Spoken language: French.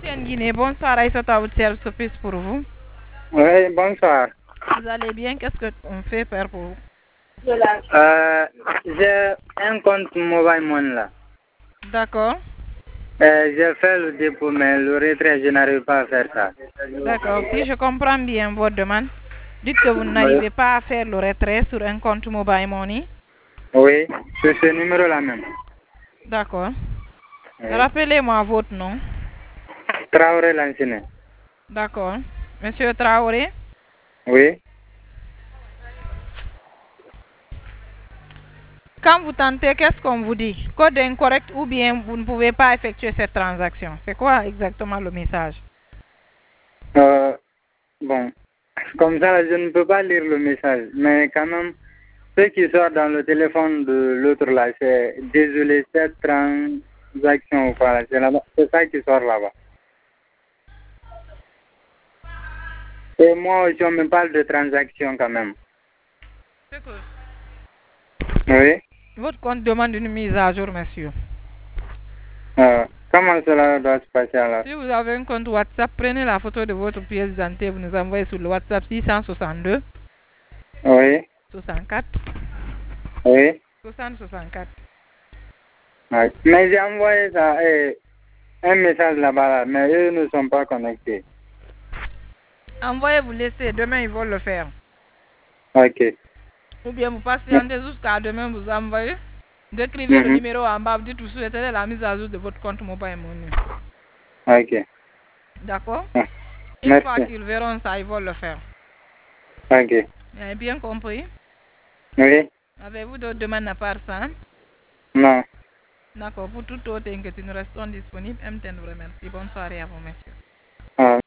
MTN Guinée, bonsoir Aïssata, votre service pour vous. Oui, bonsoir. Vous allez bien? Qu'est-ce qu'on fait faire pour vous? J'ai un compte mobile money là. D'accord. J'ai fait le dépôt, mais le retrait, je n'arrive pas à faire ça. D'accord. Si je comprends bien votre demande, dites que vous n'arrivez pas à faire le retrait sur un compte mobile money. Oui, c'est ce numéro-là même. D'accord. Oui. Rappelez-moi votre nom. Traoré Lanciné. D'accord. Monsieur Traoré. Oui. Quand vous tentez, qu'est-ce qu'on vous dit? Code incorrect ou bien vous ne pouvez pas effectuer cette transaction? C'est quoi exactement le message? Bon, comme ça, je ne peux pas lire le message, mais quand même, ce qui sort dans le téléphone de l'autre là, c'est désolé, cette transaction ou pas, c'est ça qui sort là-bas. Et moi aussi, on me parle de transaction quand même. Oui. Votre compte demande une mise à jour, monsieur. Comment cela doit se passer alors? Si vous avez un compte WhatsApp, prenez la photo de votre pièce d'identité, vous nous envoyez sur le WhatsApp 662 Oui. 64 Oui. 60 64. Ouais. Mais j'ai envoyé ça, un message là-bas, mais eux ne sont pas connectés. Envoyez, vous laissez, demain ils vont le faire. Ok. Ou bien vous patientez jusqu'à demain, vous envoyez. Décrivez le numéro en bas, vous dites vous souhaitez la mise à jour de votre compte mobile money. Ok. D'accord? Une Merci. fois qu'ils verront ça, ils vont le faire. Ok. Vous avez bien compris? Oui. Avez-vous d'autres demandes à part ça? Non. D'accord. Pour toute autre inquiétude, nous restons disponibles. MTN vous remercie. Bonne soirée à vous, messieurs. Ah.